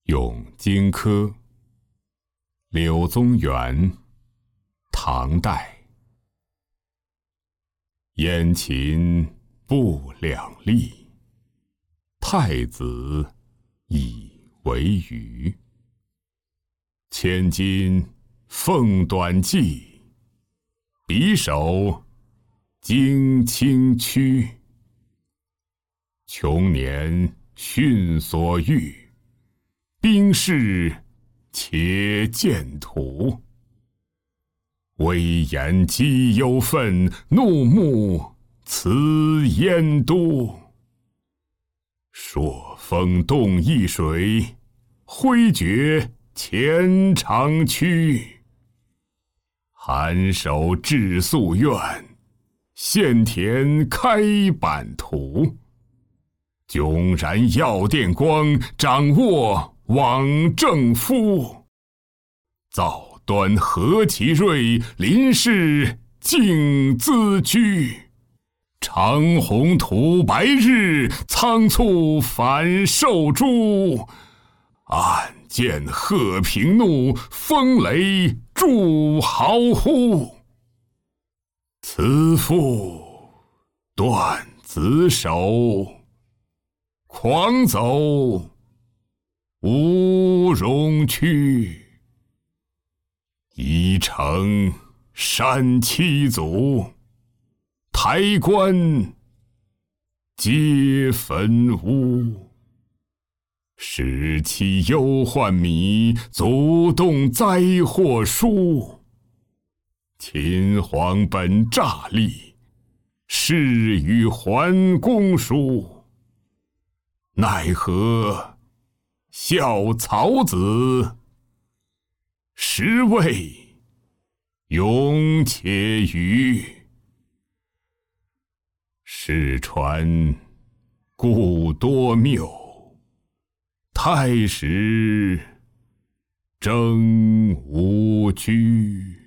咏荆轲，柳宗元，唐代。燕秦不两立，太子以为鱼。千金凤短髻，匕首惊青躯。穷年训所欲，兵士且见图。威严激忧愤，怒目辞燕都。朔风动易水，挥绝前长驱。颔首至夙愿，献田开版图。迥然耀电光，掌握往正夫。造端何其锐，临事竟自居。长虹吐白日，仓促反受诛。暗见鹤平怒，风雷助豪呼。此父断子手，狂走无容躯。已成山七祖，抬棺皆焚屋。使其忧患靡，足动灾祸殊。秦皇本诈立，誓与桓公书。奈何效曹子，实为勇且愚。世传故多谬，太史争无拘。